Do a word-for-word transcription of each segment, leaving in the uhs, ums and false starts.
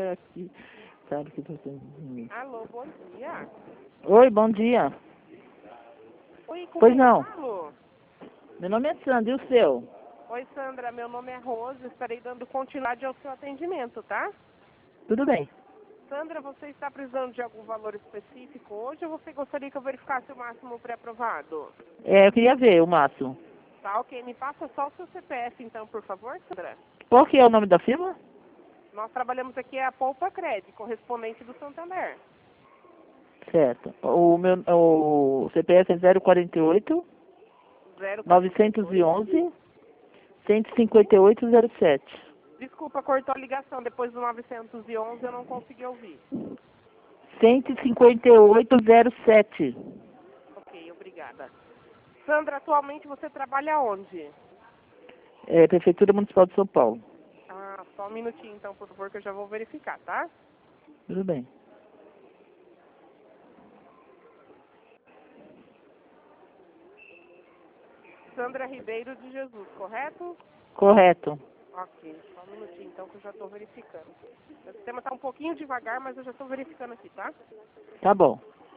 aqui. Sabe que você... Alô, bom dia. Oi, bom dia. Oi, com Pois quem não. eu falo? Meu nome é Sandra, e o seu? Oi, Sandra, meu nome é Rose, estarei dando continuidade ao seu atendimento, tá? Tudo bem. Sandra, você está precisando de algum valor específico hoje ou você gostaria que eu verificasse o máximo pré-aprovado? É, eu queria ver o máximo. Tá, ok. Me passa só o seu C P F, então, por favor, Sandra. Qual que é o nome da firma? Nós trabalhamos aqui é a Poupa Cred, correspondente do Santander. Certo. O meu o C P F é zero quarenta e oito, zero quatro novecentos e dois. onze, cento e cinquenta e oito, zero sete. Desculpa, cortou a ligação. Depois do novecentos e onze eu não consegui ouvir. cento e cinquenta e oito, zero sete. Ok, obrigada. Sandra, atualmente você trabalha onde? É, Prefeitura Municipal de São Paulo. Ah, só um minutinho então, por favor, que eu já vou verificar, tá? Tudo bem. Sandra Ribeiro de Jesus, correto? Correto. Ok, só um minutinho então que eu já estou verificando. Meu sistema está um pouquinho devagar, mas eu já estou verificando aqui, tá? Tá bom.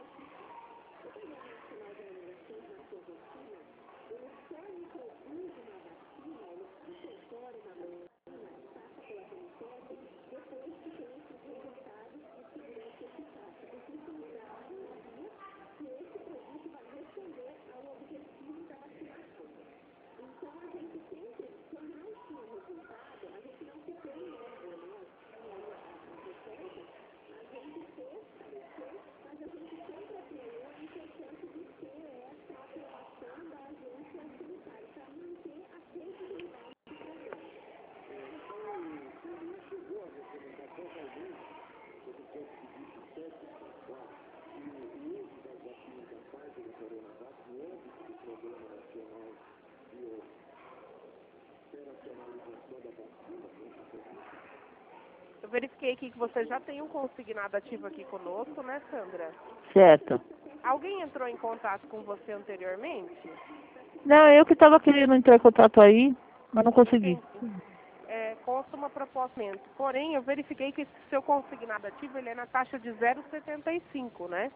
Eu verifiquei aqui que você já tem um consignado ativo aqui conosco, né, Sandra? Certo. Alguém entrou em contato com você anteriormente? Não, eu que estava querendo entrar em contato aí, mas não consegui. Entendi. É, consta uma proposta. Porém, eu verifiquei que esse seu consignado ativo ele é na taxa de zero vírgula setenta e cinco, né?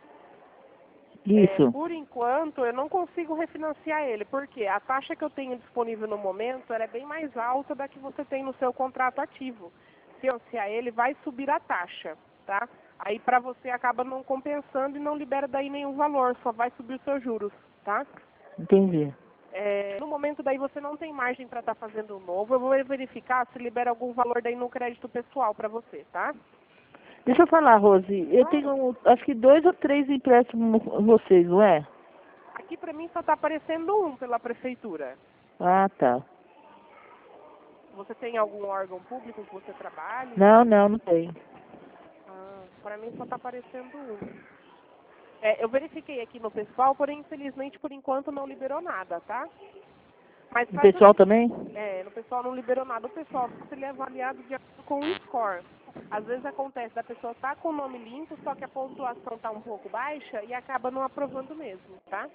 É, Isso. por enquanto, eu não consigo refinanciar ele, porque a taxa que eu tenho disponível no momento ela é bem mais alta da que você tem no seu contrato ativo. Se eu financiar ele, vai subir a taxa, tá? Aí para você acaba não compensando e não libera daí nenhum valor, só vai subir os seus juros, tá? Entendi. É, no momento daí você não tem margem para estar fazendo um novo, eu vou verificar se libera algum valor daí no crédito pessoal para você, tá? Deixa eu falar, Rose. Eu Claro. tenho, acho que dois ou três empréstimos com vocês, não é? Aqui para mim só está aparecendo um pela prefeitura. Ah, tá. Você tem algum órgão público que você trabalhe? Não, não, não tem. Ah, para mim só está aparecendo um. É, eu verifiquei aqui no pessoal, porém, infelizmente, por enquanto não liberou nada, tá? Mas O faz o pessoal seguinte, também? é, no pessoal não liberou nada. O pessoal, ele é avaliado de acordo com o score. Às vezes acontece da pessoa estar tá com o nome limpo, só que a pontuação está um pouco baixa e acaba não aprovando mesmo, tá?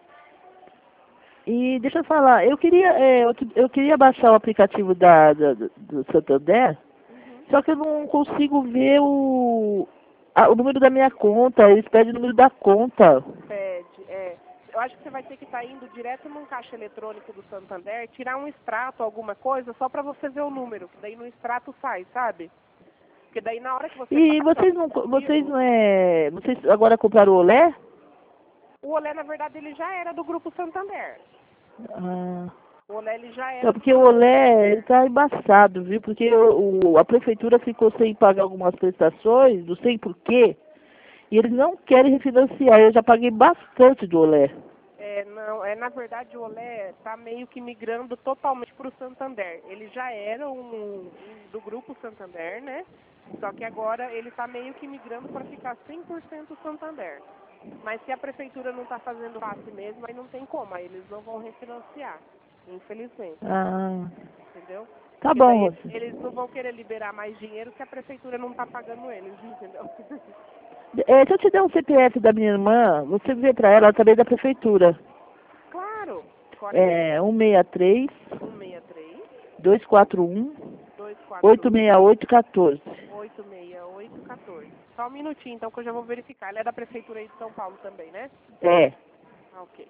E deixa eu falar, eu queria, é, eu, eu queria baixar o aplicativo da, da- do do Santander, Uhum. só que eu não consigo ver o, a- o número da minha conta, eles pedem o número da conta. Pede, é. Eu acho que você vai ter que estar indo direto num caixa eletrônico do Santander, tirar um extrato, alguma coisa, só para você ver o número, que daí no extrato sai, sabe? Porque daí na hora que você E baixa vocês o não, co- vocês aplicativo, não é, vocês agora compraram o Olé? o Olé, na verdade, ele já era do Grupo Santander. Ah, O Olé, ele já não, era do porque o Grupo Olé, ele Santander. tá embaçado, viu? Porque o, o- a prefeitura ficou sem pagar algumas prestações, não sei por quê, e eles não querem refinanciar. Eu já paguei bastante do Olé. É, não, é, na verdade, o Olé está meio que migrando totalmente para o Santander. Ele já era um, um do Grupo Santander, né? Só que agora ele está meio que migrando para ficar cem por cento Santander. Mas se a prefeitura não está fazendo fácil mesmo, aí não tem como, aí eles não vão refinanciar, infelizmente, Ah, entendeu? tá Porque bom, daí Rose. eles não vão querer liberar mais dinheiro se a prefeitura não está pagando eles, entendeu? É, se eu te der um C P F da minha irmã, você vê pra ela, ela também é da prefeitura. Claro, qual é? É um seis três, um seis três, dois quatro um, dois quatro oito um, seis oito um quatro. oito seis oito Só um minutinho, então, que eu já vou verificar. Ela é da Prefeitura aí de São Paulo também, né? É. Ah, ok.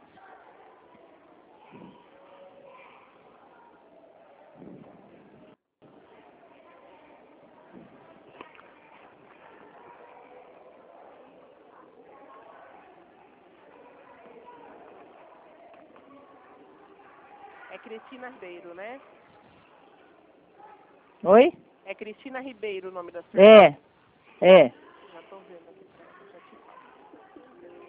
É Cristina Ribeiro, né? Oi? É Cristina Ribeiro o nome da sua irmã? É. É. Já tô vendo aqui, pronto, já te falo.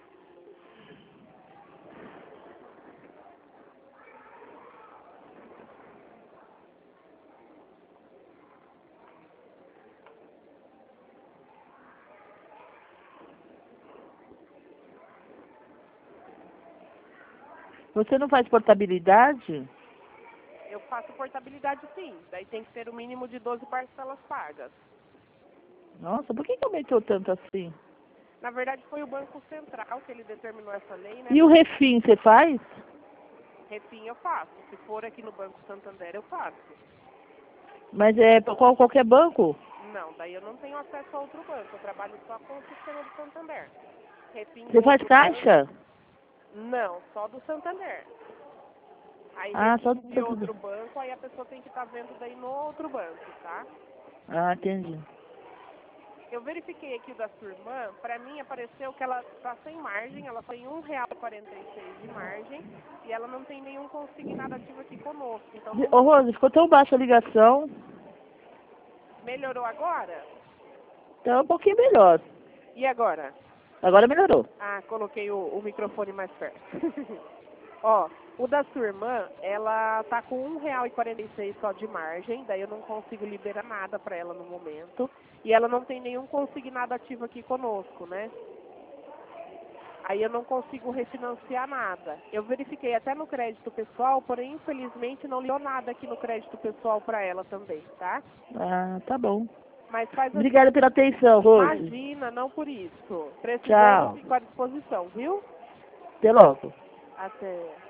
Você não faz portabilidade? Eu faço portabilidade sim, daí tem que ter o mínimo de doze parcelas pagas. Nossa, por que que aumentou tanto assim? Na verdade foi o Banco Central que ele determinou essa lei, né? E o refim, você faz? Refim eu faço, se for aqui no Banco Santander eu faço. Mas é pra qual, qualquer banco? Não, daí eu não tenho acesso a outro banco, eu trabalho só com o sistema do Santander. Refim Você do faz outro caixa? banco, não, só do Santander. Aí Ah, só refim do de Santander. outro banco, aí a pessoa tem que estar vendo daí no outro banco, tá? Ah, entendi. Eu verifiquei aqui o da sua irmã, pra mim apareceu que ela tá sem margem, ela tem um real e quarenta e seis de margem e ela não tem nenhum consignado ativo aqui conosco. Então não Ô, Rose, ficou tão baixa a ligação. melhorou agora? Então é um pouquinho melhor. E agora? Agora melhorou. Ah, coloquei o, o microfone mais perto. Ó, o da sua irmã, ela tá com um real e quarenta e seis só de margem, daí eu não consigo liberar nada para ela no momento. E ela não tem nenhum consignado ativo aqui conosco, né? Aí eu não consigo refinanciar nada. Eu verifiquei até no crédito pessoal, porém infelizmente não leu nada aqui no crédito pessoal para ela também, tá? Ah, tá bom. Mas faz assim, Obrigada pela atenção, Rose. imagina, não por isso. Precisando, Tchau. fico à disposição, viu? Até logo. Até.